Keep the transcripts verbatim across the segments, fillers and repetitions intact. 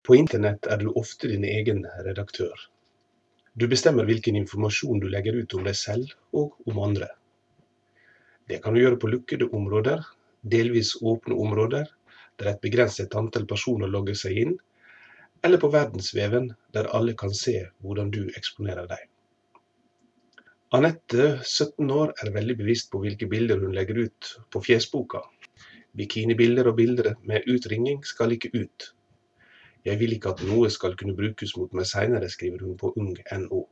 På internett er du ofte din egen redaktør. Du bestemmer hvilken informasjon du legger ut om deg selv og om andre. Det kan du gjøre på lukkede områder, delvis åpne områder, der et begrenset antall personer logger seg inn, eller på verdensveven, der alle kan se hvordan du eksponerer deg. Anette, sytten år, er veldig bevisst på hvilke bilder hun legger ut på fjesboka. Bikinibilder og bilder med utringning skal ikke ut. Jeg vil ikke at noe skal kunne brukes mot meg senere, skriver hun på ung punkt no.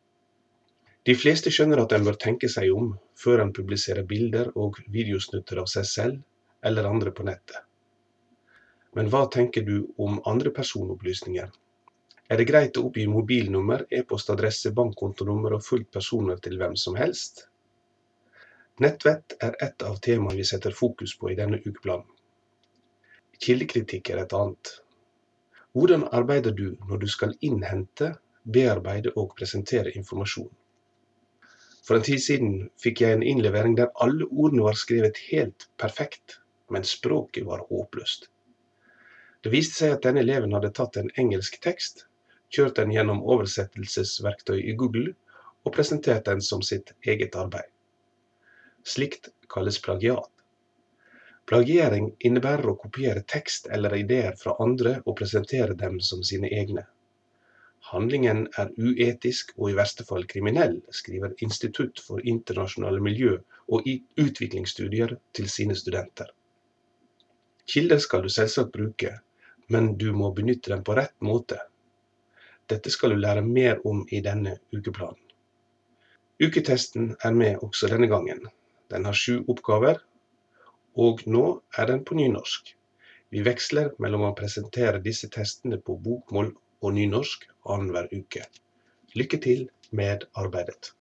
De fleste skjønner at en bør tenke seg om før en publiserer bilder og videosnutter av seg selv eller andre på nettet. Men hva tenker du om andre personopplysninger? Er det greit å oppgi mobilnummer, e-postadresse, bankkontonummer og fullt personnummer til hvem som helst? Nettvett er et av temaene vi setter fokus på i denne ukeplanen. Kildekritikk er et annet. Hvordan arbeider du når du skal innhente, bearbeide og presentere informasjon? For en tid siden fikk jeg en innlevering der alle ordene var skrevet helt perfekt, men språket var håpløst. Det viste seg at denne eleven hadde tatt en engelsk tekst, kjørt den gjennom oversettelsesverktøy i Google og presentert den som sitt eget arbeid. Slikt kalles plagiat. Plagiering innebærer å kopiere tekst eller ideer fra andre og presentere dem som sine egne. Handlingen er uetisk og i verste fall kriminell, skriver Institutt for internasjonale miljø- og utviklingsstudier til sine studenter. Kilder skal du selvsagt bruke, men du må benytte dem på rett måte. Dette skal du lære mer om i denne ukeplanen. Uketesten er med også denne gangen. Den har sju oppgaver, og nå er den på nynorsk. Vi veksler mellom å presentere disse testene på bokmål og nynorsk annenhver uke. Lykke til med arbeidet!